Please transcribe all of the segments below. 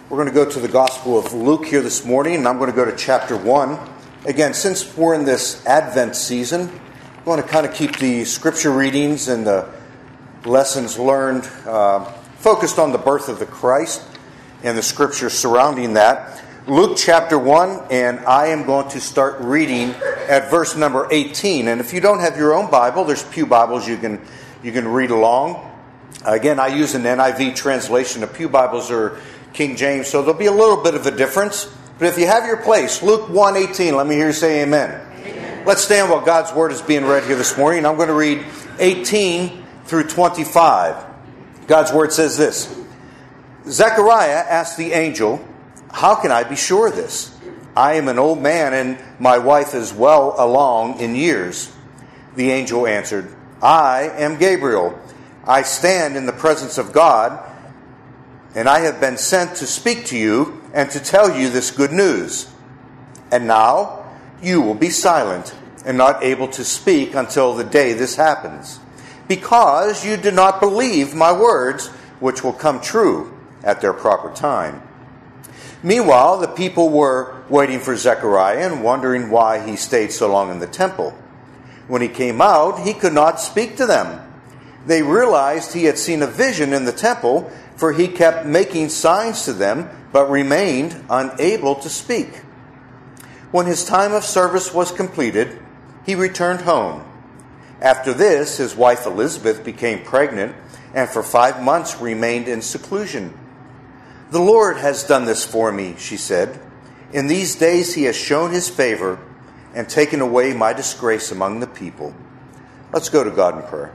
We're going to go to the Gospel of Luke here this morning, and I'm going to go to chapter 1. Again, since we're in this Advent season, I want to kind of keep the scripture readings and the lessons learned focused on the birth of the Christ and the scriptures surrounding that. Luke chapter 1, and I am going to start reading at verse number 18. And if you don't have your own Bible, there's pew Bibles you can read along. Again, I use an NIV translation. The pew Bibles are King James, so there'll be a little bit of a difference. But if you have your place, Luke 1:18, let me hear you say amen. Amen. Let's stand while God's Word is being read here this morning. I'm going to read 18 through 25. God's Word says this. Zechariah asked the angel, "How can I be sure of this? I am an old man and my wife is well along in years." The angel answered, "I am Gabriel. I stand in the presence of God, and I have been sent to speak to you and to tell you this good news. And now you will be silent and not able to speak until the day this happens, because you do not believe my words, which will come true at their proper time." Meanwhile, the people were waiting for Zechariah and wondering why he stayed so long in the temple. When he came out, he could not speak to them. They realized he had seen a vision in the temple, for he kept making signs to them, but remained unable to speak. When his time of service was completed, he returned home. After this, his wife Elizabeth became pregnant, and for 5 months remained in seclusion. "The Lord has done this for me," she said. "In these days he has shown his favor and taken away my disgrace among the people." Let's go to God in prayer.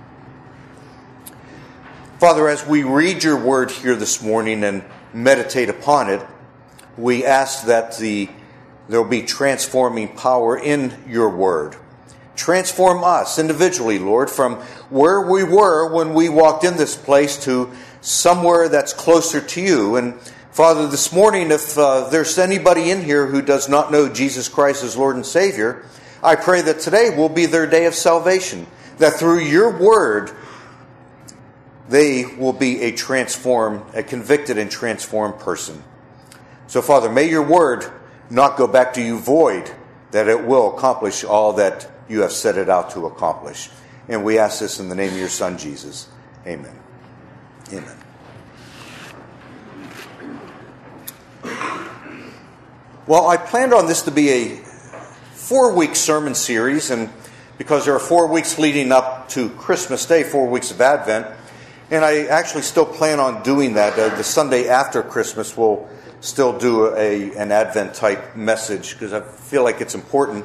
Father, as we read your word here this morning and meditate upon it, we ask that there will be transforming power in your word. Transform us individually, Lord, from where we were when we walked in this place to somewhere that's closer to you. And Father, this morning, if there's anybody in here who does not know Jesus Christ as Lord and Savior, I pray that today will be their day of salvation, that through your word, they will be a convicted and transformed person. So, Father, may your word not go back to you void, that it will accomplish all that you have set it out to accomplish. And we ask this in the name of your Son, Jesus. Amen. Amen. Well, I planned on this to be a 4-week sermon series, and because there are 4 weeks leading up to Christmas Day, 4 weeks of Advent, and I actually still plan on doing that. The Sunday after Christmas, we'll still do an Advent-type message because I feel like it's important.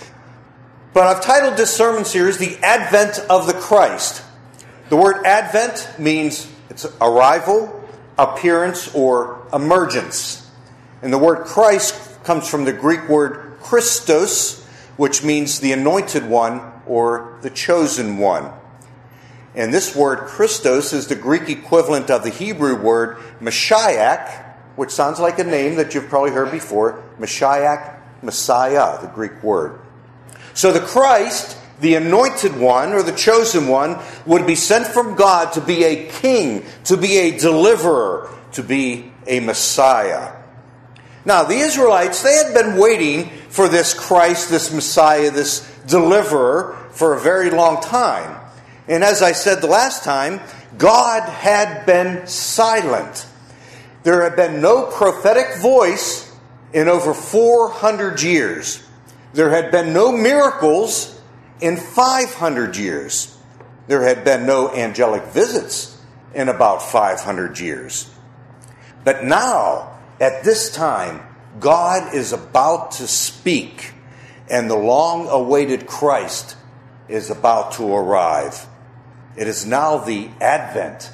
But I've titled this sermon series, The Advent of the Christ. The word Advent means it's arrival, appearance, or emergence. And the word Christ comes from the Greek word Christos, which means the anointed one or the chosen one. And this word Christos is the Greek equivalent of the Hebrew word Mashiach, which sounds like a name that you've probably heard before. Mashiach, Messiah, the Greek word. So the Christ, the anointed one or the chosen one, would be sent from God to be a king, to be a deliverer, to be a Messiah. Now, the Israelites, they had been waiting for this Christ, this Messiah, this deliverer for a very long time. And as I said the last time, God had been silent. There had been no prophetic voice in over 400 years. There had been no miracles in 500 years. There had been no angelic visits in about 500 years. But now, at this time, God is about to speak, and the long-awaited Christ is about to arrive. It is now the advent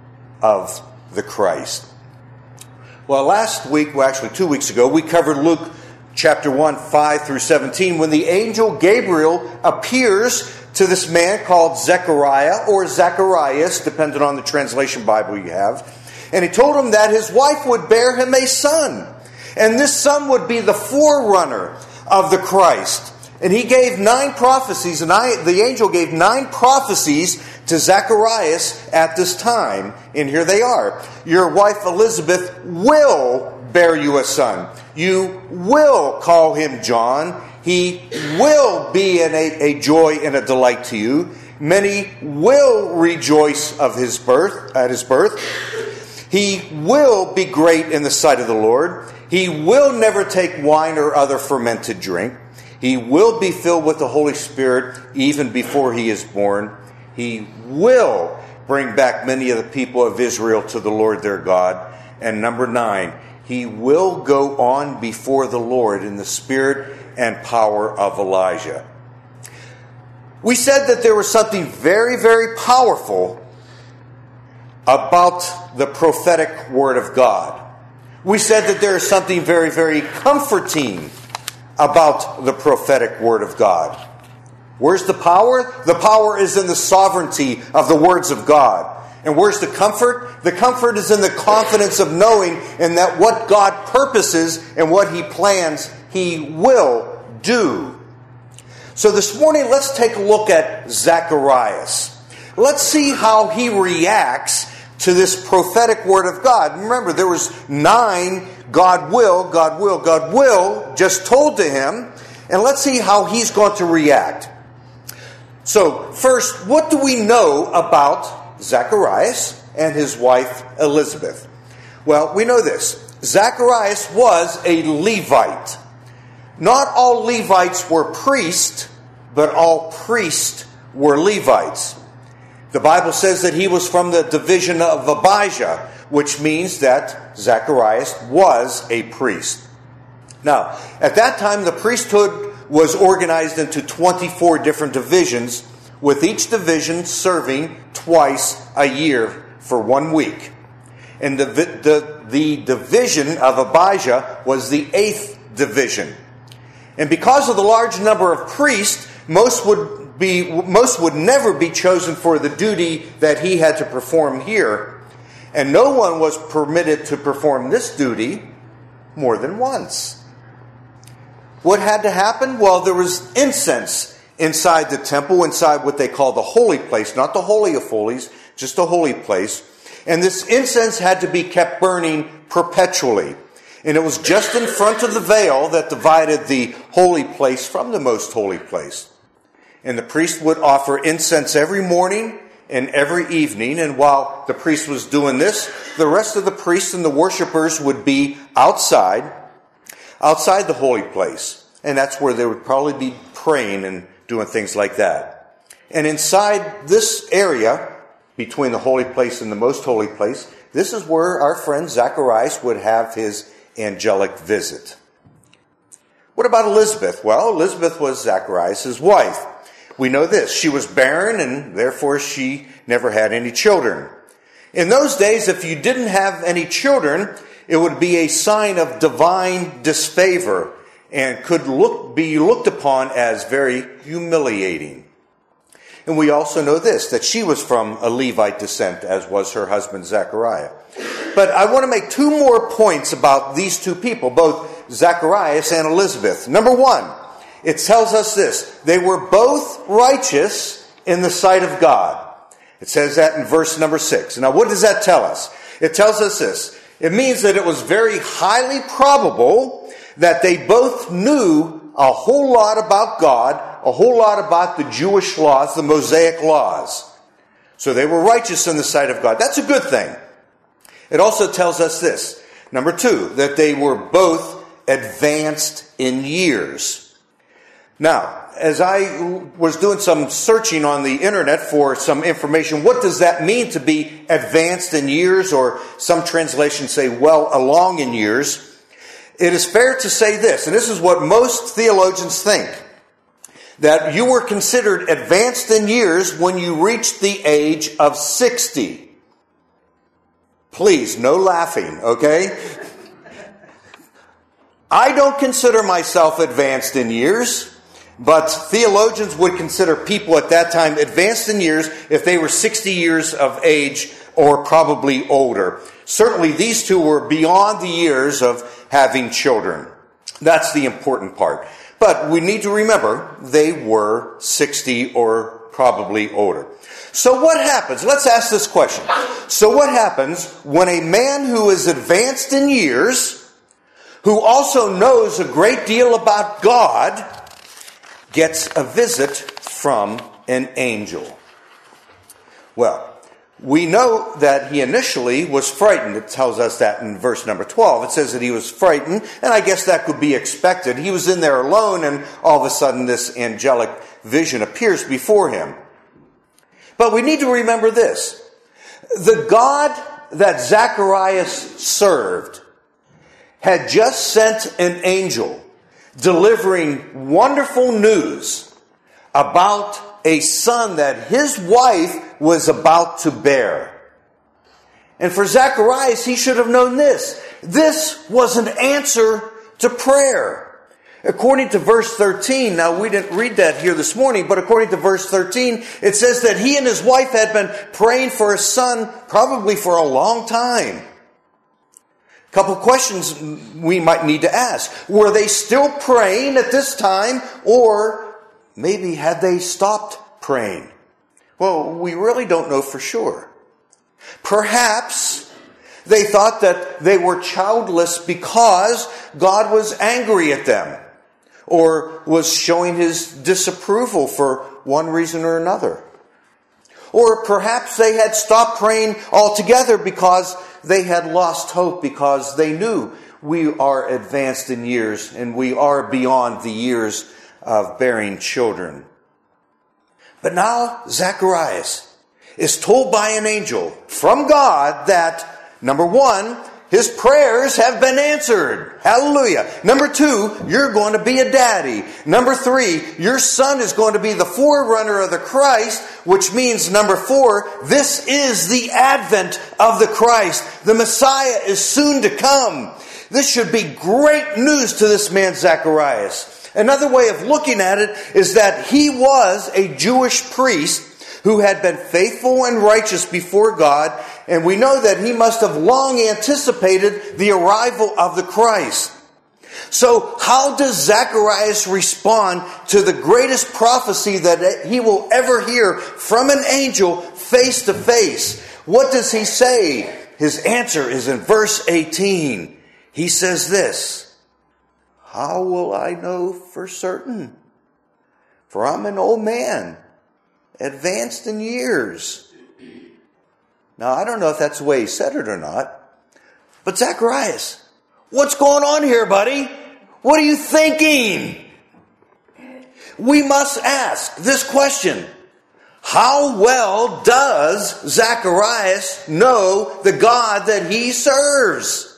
of the Christ. Well, last week, actually 2 weeks ago, we covered Luke chapter 1, 5 through 17, when the angel Gabriel appears to this man called Zechariah, or Zacharias, depending on the translation Bible you have. And he told him that his wife would bear him a son. And this son would be the forerunner of the Christ. And he gave 9 prophecies, and the angel gave 9 prophecies to Zacharias at this time. And here they are. Your wife Elizabeth will bear you a son. You will call him John. He will be a joy and a delight to you. Many will rejoice at his birth. He will be great in the sight of the Lord. He will never take wine or other fermented drink. He will be filled with the Holy Spirit even before he is born. He will bring back many of the people of Israel to the Lord their God. And number 9, he will go on before the Lord in the spirit and power of Elijah. We said that there was something very, very powerful about the prophetic word of God. We said that there is something very, very comforting about the prophetic word of God. Where's the power? The power is in the sovereignty of the words of God. And where's the comfort? The comfort is in the confidence of knowing and that what God purposes and what he plans, he will do. So this morning, let's take a look at Zacharias. Let's see how he reacts to this prophetic word of God. Remember, there was 9 God will just told to him. And let's see how he's going to react. So first, what do we know about Zacharias and his wife Elizabeth? Well, we know this. Zacharias was a Levite. Not all Levites were priests, but all priests were Levites. The Bible says that he was from the division of Abijah, which means that Zacharias was a priest. Now, at that time, the priesthood was organized into 24 different divisions, with each division serving twice a year for 1 week. And the division of Abijah was the 8th division. And because of the large number of priests, most would never be chosen for the duty that he had to perform here. And no one was permitted to perform this duty more than once. What had to happen? Well, there was incense inside the temple, inside what they call the holy place, not the Holy of Holies, just a holy place. And this incense had to be kept burning perpetually. And it was just in front of the veil that divided the holy place from the most holy place. And the priest would offer incense every morning and every evening. And while the priest was doing this, the rest of the priests and the worshipers would be outside the holy place. And that's where they would probably be praying and doing things like that. And inside this area, between the holy place and the most holy place, this is where our friend Zacharias would have his angelic visit. What about Elizabeth? Well, Elizabeth was Zacharias' wife. We know this. She was barren, and therefore she never had any children. In those days, if you didn't have any children, it would be a sign of divine disfavor and could be looked upon as very humiliating. And we also know this, that she was from a Levite descent, as was her husband Zachariah. But I want to make 2 more points about these 2 people, both Zacharias and Elizabeth. Number 1, it tells us this: they were both righteous in the sight of God. It says that in verse number 6. Now, what does that tell us? It tells us this. It means that it was very highly probable that they both knew a whole lot about God, a whole lot about the Jewish laws, the Mosaic laws. So they were righteous in the sight of God. That's a good thing. It also tells us this. Number 2, that they were both advanced in years. Now, as I was doing some searching on the internet for some information, what does that mean to be advanced in years, or some translations say well along in years? It is fair to say this, and this is what most theologians think, that you were considered advanced in years when you reached the age of 60. Please, no laughing, okay? I don't consider myself advanced in years, but theologians would consider people at that time advanced in years if they were 60 years of age or probably older. Certainly these 2 were beyond the years of having children. That's the important part. But we need to remember they were 60 or probably older. So what happens? Let's ask this question. So what happens when a man who is advanced in years, who also knows a great deal about God, gets a visit from an angel? Well, we know that he initially was frightened. It tells us that in verse number 12. It says that he was frightened, and I guess that could be expected. He was in there alone, and all of a sudden this angelic vision appears before him. But we need to remember this. The God that Zacharias served had just sent an angel delivering wonderful news about a son that his wife was about to bear. And for Zacharias, he should have known this. This was an answer to prayer. According to verse 13, now we didn't read that here this morning, but according to verse 13, it says that he and his wife had been praying for a son probably for a long time. A couple questions we might need to ask. Were they still praying at this time, or maybe had they stopped praying? Well, we really don't know for sure. Perhaps they thought that they were childless because God was angry at them, or was showing his disapproval for one reason or another. Or perhaps they had stopped praying altogether because they had lost hope, because they knew we are advanced in years and we are beyond the years of bearing children. But now Zacharias is told by an angel from God that, number one, his prayers have been answered. Hallelujah. Number two, you're going to be a daddy. Number three, your son is going to be the forerunner of the Christ, which means, number four, this is the advent of the Christ. The Messiah is soon to come. This should be great news to this man Zacharias. Another way of looking at it is that he was a Jewish priest who had been faithful and righteous before God, and we know that he must have long anticipated the arrival of the Christ. So how does Zacharias respond to the greatest prophecy that he will ever hear from an angel face to face? What does he say? His answer is in verse 18. He says this, "How will I know for certain? For I'm an old man, advanced in years." Now, I don't know if that's the way he said it or not, but Zacharias, what's going on here, buddy? What are you thinking? We must ask this question. How well does Zacharias know the God that he serves?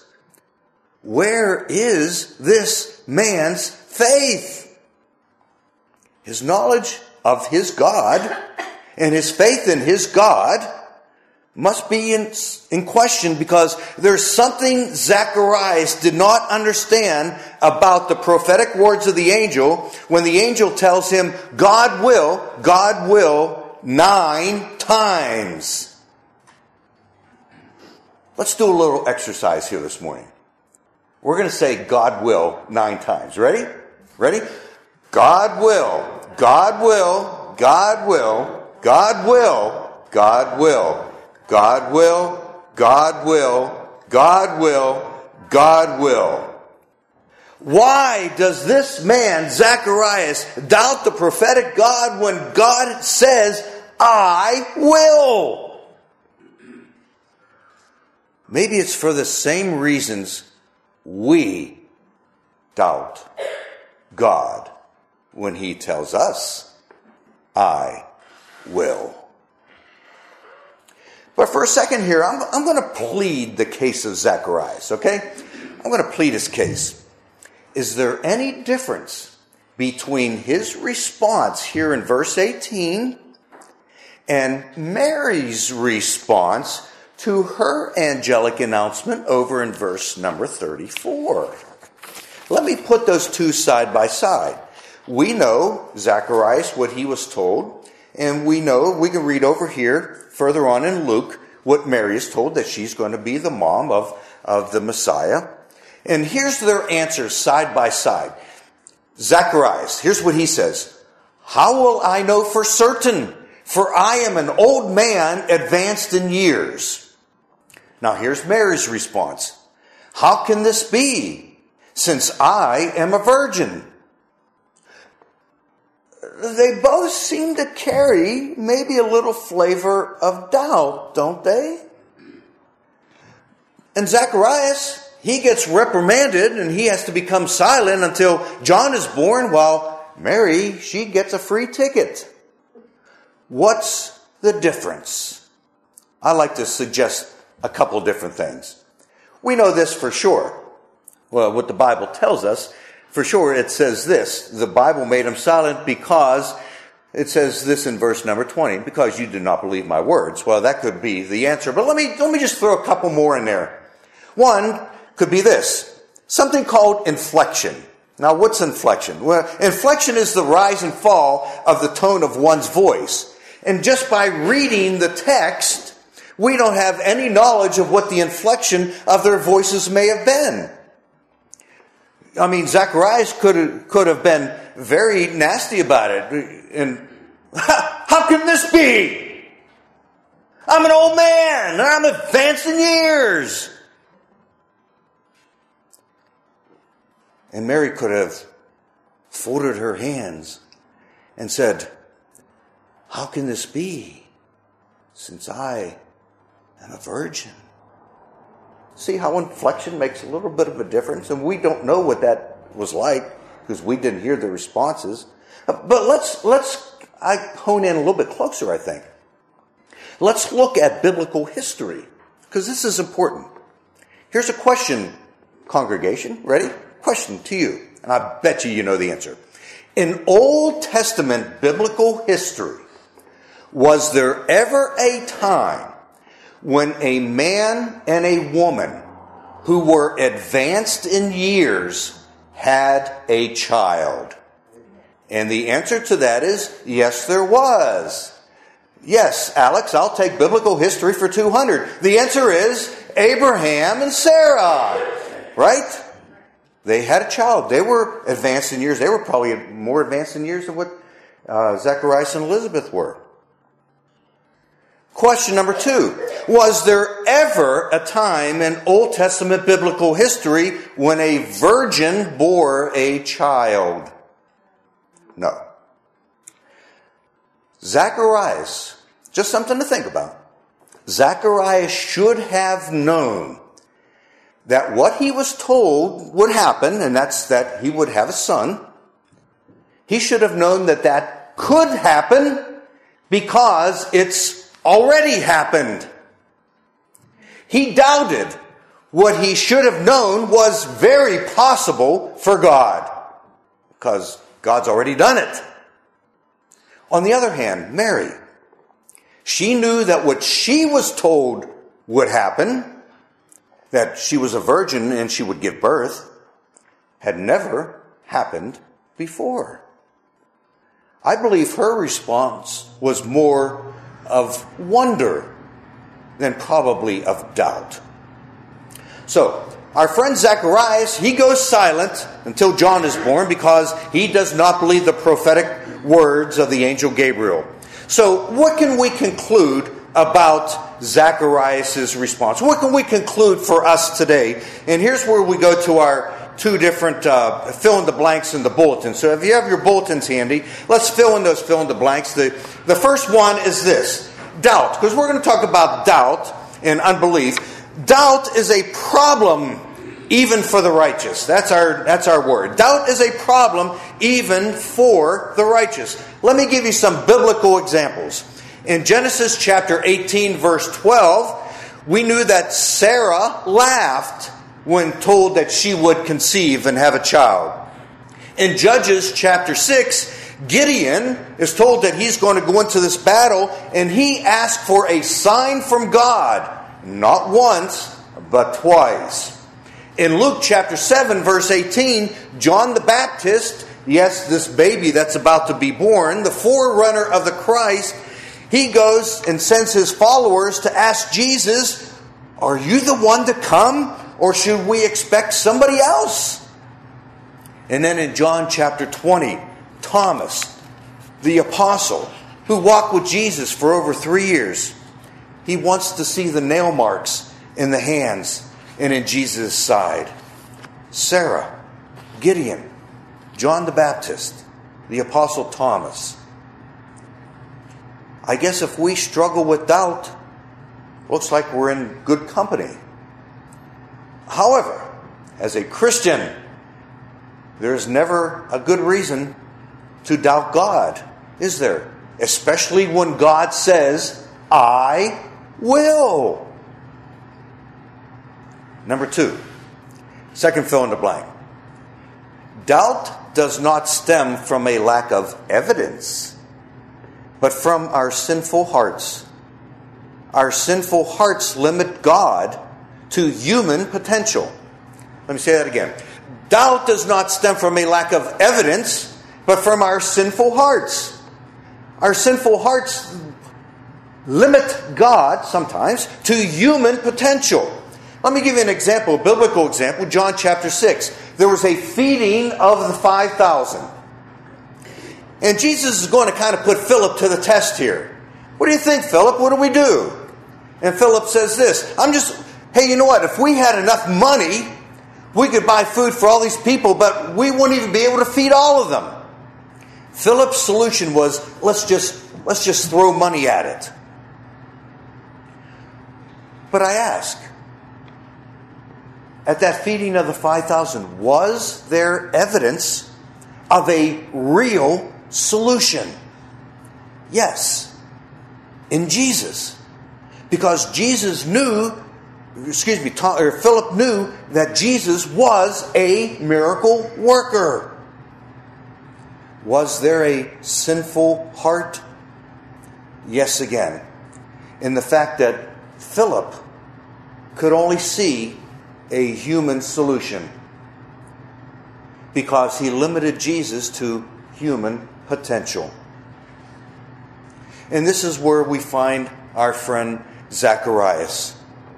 Where is this man's faith? His knowledge of his God and his faith in his God must be in question, because there's something Zacharias did not understand about the prophetic words of the angel when the angel tells him, God will 9 times. Let's do a little exercise here this morning. We're going to say God will 9 times. Ready? Ready? God will, God will, God will, God will, God will. God will, God will, God will, God will. Why does this man, Zacharias, doubt the prophetic God when God says, I will? Maybe it's for the same reasons we doubt God when he tells us, I will. But for a second here, I'm going to plead the case of Zacharias, okay? I'm going to plead his case. Is there any difference between his response here in verse 18 and Mary's response to her angelic announcement over in verse number 34? Let me put those two side by side. We know Zacharias, what he was told, and we know, we can read over here further on in Luke, what Mary is told, that she's going to be the mom of the Messiah. And here's their answers side by side. Zacharias, here's what he says. How will I know for certain? for I am an old man advanced in years. Now here's Mary's response. How can this be, since I am a virgin? They both seem to carry maybe a little flavor of doubt, don't they? And Zacharias, he gets reprimanded and he has to become silent until John is born, while Mary, she gets a free ticket. What's the difference? I like to suggest a couple different things. We know this for sure. Well, what the Bible tells us, for sure, it says this. The Bible made him silent because, it says this in verse number 20, because you do not believe my words. Well, that could be the answer. But let me just throw a couple more in there. One could be this. Something called inflection. Now, what's inflection? Well, inflection is the rise and fall of the tone of one's voice. And just by reading the text, we don't have any knowledge of what the inflection of their voices may have been. I mean, Zacharias could have been very nasty about it. And how can this be? I'm an old man. I'm advanced in years. And Mary could have folded her hands and said, how can this be, since I am a virgin? See how inflection makes a little bit of a difference? And we don't know what that was like because we didn't hear the responses. But let's hone in a little bit closer, I think. Let's look at biblical history, because this is important. Here's a question, congregation. Ready? Question to you, and I bet you know the answer. In Old Testament biblical history, was there ever a time when a man and a woman who were advanced in years had a child? And the answer to that is, yes, there was. Yes, Alex, I'll take biblical history for 200. The answer is Abraham and Sarah, right? They had a child. They were advanced in years. They were probably more advanced in years than what Zacharias and Elizabeth were. Question number 2. Was there ever a time in Old Testament biblical history when a virgin bore a child? No. Zacharias, just something to think about. Zacharias should have known that what he was told would happen, and that's that he would have a son. He should have known that that could happen because it's already happened. He doubted what he should have known was very possible for God, because God's already done it. On the other hand, Mary, she knew that what she was told would happen, that she was a virgin and she would give birth, had never happened before. I believe her response was more of wonder than probably of doubt. So, our friend Zacharias, he goes silent until John is born because he does not believe the prophetic words of the angel Gabriel. So, what can we conclude about Zacharias' response? What can we conclude for us today? And here's where we go to our two different fill-in-the-blanks in the bulletin. So if you have your bulletins handy, let's fill in those fill-in-the-blanks. The first one is this, doubt. Because we're going to talk about doubt and unbelief. Doubt is a problem even for the righteous. That's our word. Doubt is a problem even for the righteous. Let me give you some biblical examples. In Genesis chapter 18, verse 12, we knew that Sarah laughed when told that she would conceive and have a child. In Judges chapter 6, Gideon is told that he's going to go into this battle, and he asked for a sign from God, not once, but twice. In Luke chapter 7, verse 18, John the Baptist, yes, this baby that's about to be born, the forerunner of the Christ, he goes and sends his followers to ask Jesus, are you the one to come, or should we expect somebody else? And then in John chapter 20, Thomas, the apostle, who walked with Jesus for over 3 years. He wants to see the nail marks in the hands and in Jesus' side. Sarah, Gideon, John the Baptist, the Apostle Thomas. I guess if we struggle with doubt, looks like we're in good company. However, as a Christian, there's never a good reason to doubt God, is there? Especially when God says, I will. Number 2, second fill in the blank. Doubt does not stem from a lack of evidence, but from our sinful hearts. Our sinful hearts limit God to human potential. Let me say that again. Doubt does not stem from a lack of evidence, but from our sinful hearts. Our sinful hearts limit God, sometimes, to human potential. Let me give you an example, a biblical example. John chapter 6. There was a feeding of the 5,000. And Jesus is going to kind of put Philip to the test here. What do you think, Philip? What do we do? And Philip says this. Hey, you know what? If we had enough money, we could buy food for all these people, but we wouldn't even be able to feed all of them. Philip's solution was, let's just throw money at it. But I ask, at that feeding of the 5,000, was there evidence of a real solution? Yes, in Jesus. Because Philip knew that Jesus was a miracle worker. Was there a sinful heart? Yes, again. In the fact that Philip could only see a human solution because he limited Jesus to human potential. And this is where we find our friend Zacharias.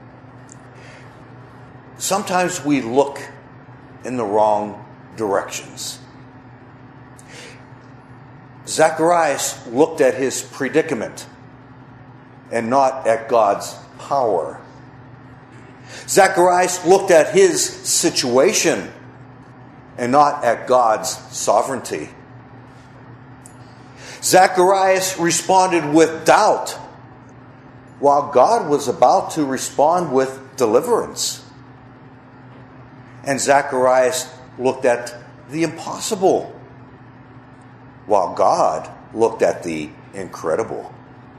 Sometimes we look in the wrong directions. Zacharias looked at his predicament and not at God's power. Zacharias looked at his situation and not at God's sovereignty. Zacharias responded with doubt, while God was about to respond with deliverance. And Zacharias looked at the impossible, while God looked at the incredible.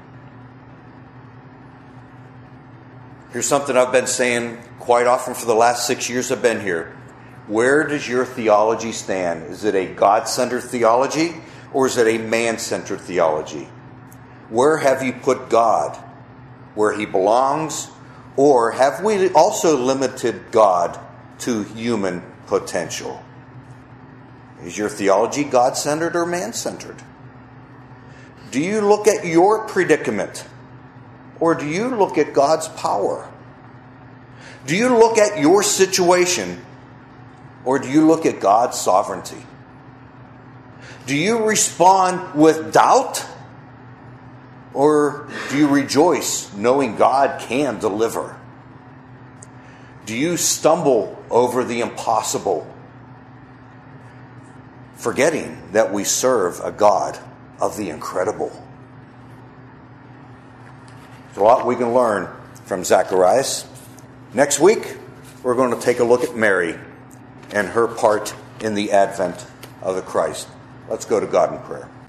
Here's something I've been saying quite often for the last 6 years I've been here. Where does your theology stand? Is it a God-centered theology, or is it a man-centered theology? Where have you put God? Where he belongs? Or have we also limited God to human potential? Is your theology God-centered or man-centered? Do you look at your predicament, or do you look at God's power? Do you look at your situation, or do you look at God's sovereignty? Do you respond with doubt, or do you rejoice knowing God can deliver? Do you stumble over the impossible, forgetting that we serve a God of the incredible? There's a lot we can learn from Zacharias. Next week, we're going to take a look at Mary and her part in the advent of the Christ. Let's go to God in prayer.